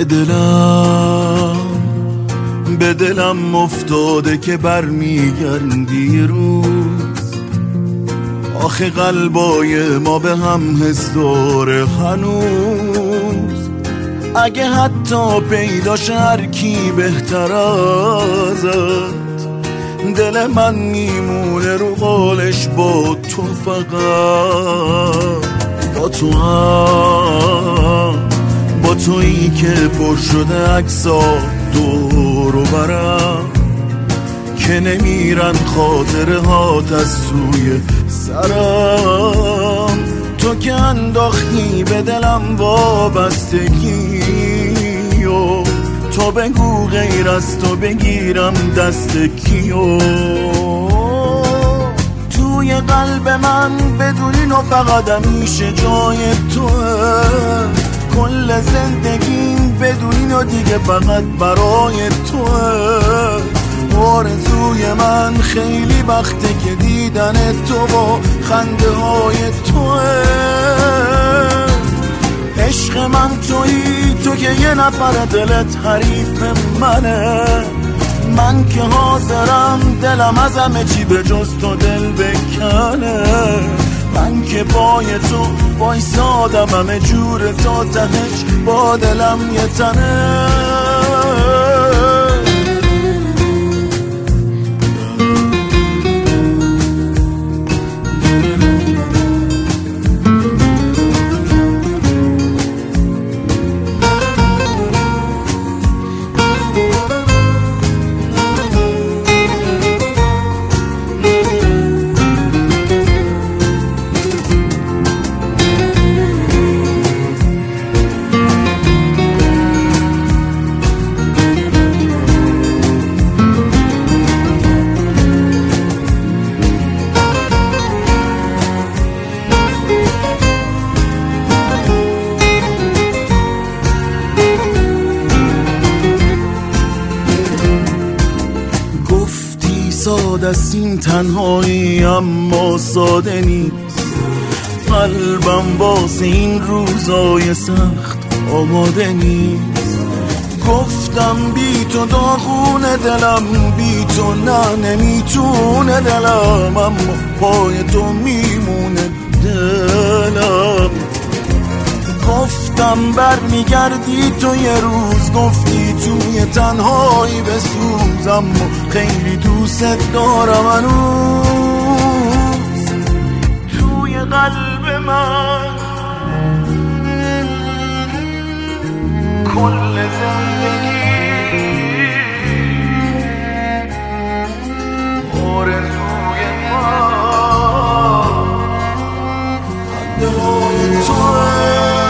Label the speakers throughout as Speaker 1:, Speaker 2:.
Speaker 1: به دلم افتاده که برمیگردی روز. آخه قلبای ما به هم حس داره هنوز. اگه حتی پیداش هر کی بهتر ازت، دل من میمونه رو قالش با تو، فقط با تو هم، با تویی که پر شده عکس‌ها دور و برم، که نمیرن خاطره هات از سوی سرم. تو که انداختی به دلم وابستگی و تو بگو غیر از تو بگیرم دست کیو. توی قلب من بدون اینو فقط همیشه جای توه. کل زندگیم بدون اینو دیگه فقط برای توه. آرزوی من خیلی وقته که دیدن تو با خنده های توه. عشق من تویی، تو که یه نفر دلت حریف منه. من که حاضرم دلم از همه چی به جز تو دل بکنه. من که پای تو وایسادم همه جور تا تهش با دلم یه تنه. ساده است این تنهایی اما ساده نیست. قلبم واسه این روزای سخت آماده نیست. گفتم بی تو داغونه دلم، بی تو نه نمیتونه دلم، اما پای تو میمونه دلم. گفتم برمیگردی تو یه روز، گفتی توی تنهایی بسوز، اما خیلی دوست دارم هنوز. توی قلب من کل زندگی آرزوی من خنده توه.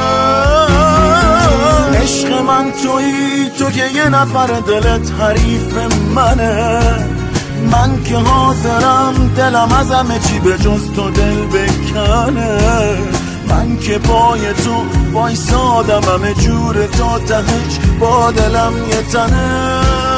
Speaker 1: عشق من تویی، تو که یه نفر دلت حریف منه. من که حاضرم دلم از همه چی به جز تو دل بکنه. من که پای تو وایسادم همه جور تا تهش با دلم یه تنه.